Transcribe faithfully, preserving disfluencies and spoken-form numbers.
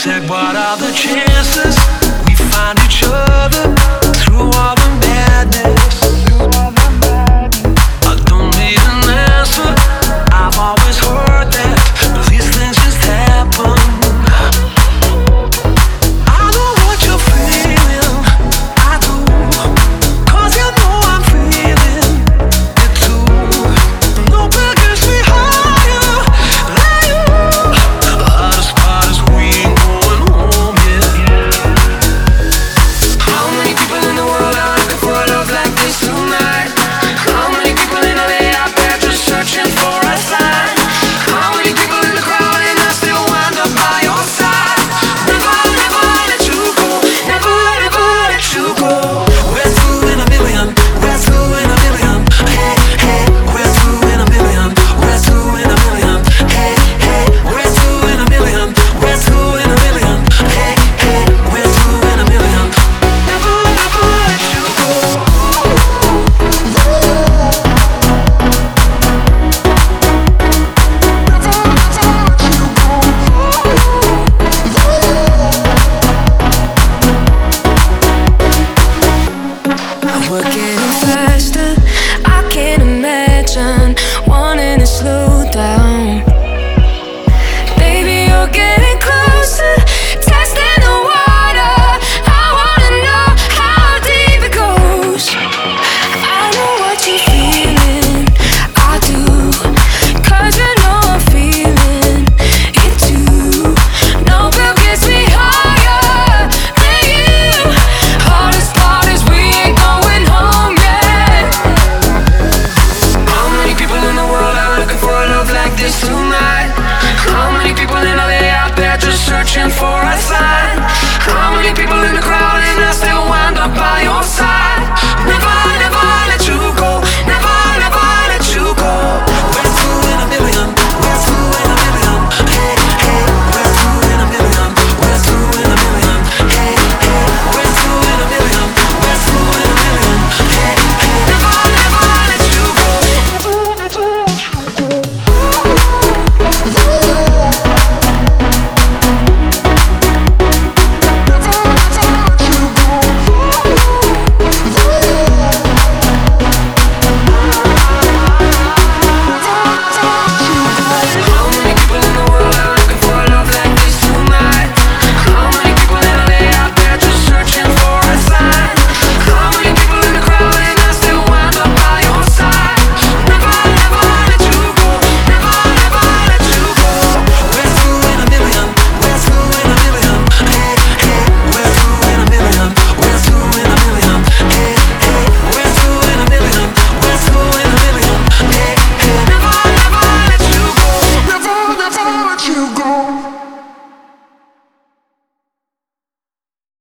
said, what are the chances we find each other through all the madness? I don't need an answer, I've always heard that these things just happen. I know what you're feeling, I do, 'cause you know I'm feeling it too. Nobody gets me higher than you. Hottest part is we ain't going home yet. How many people in the world are looking for a love like this tonight? How many people in L A out there just searching for a sign? How many people in the crowd and I still wind up by your side? Never, never let you go, never, never let you go. We're two in a million, we're two in a million. Hey, hey, we're two in a million, we're two in a million. Hey, hey, we're two in a million, we're two in a million. Hey, hey, we're two in a million. Never, never let you go. We're getting faster, I can't imagine wanting to slow down. Baby, you're getting closer, testing the water. I wanna know how deep it goes. I know what you're feeling, I do, 'cause you know I'm feeling it too. No girl gets me higher than you. Hardest part is we ain't going home yet. How many people in the world are looking for a love like this tonight? How many people in L A out there just searching for